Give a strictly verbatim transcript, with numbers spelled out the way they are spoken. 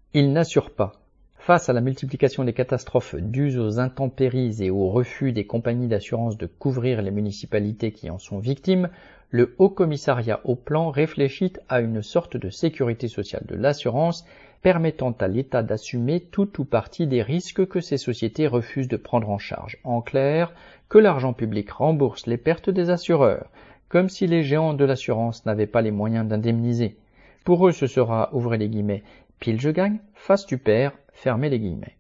Il n'assure pas. Face à la multiplication des catastrophes dues aux intempéries et au refus des compagnies d'assurance de couvrir les municipalités qui en sont victimes, le Haut Commissariat au Plan réfléchit à une sorte de sécurité sociale de l'assurance permettant à l'État d'assumer tout ou partie des risques que ces sociétés refusent de prendre en charge. En clair, que l'argent public rembourse les pertes des assureurs, comme si les géants de l'assurance n'avaient pas les moyens d'indemniser. Pour eux, ce sera, ouvrez les guillemets, pile je gagne, face tu perds, fermez les guillemets.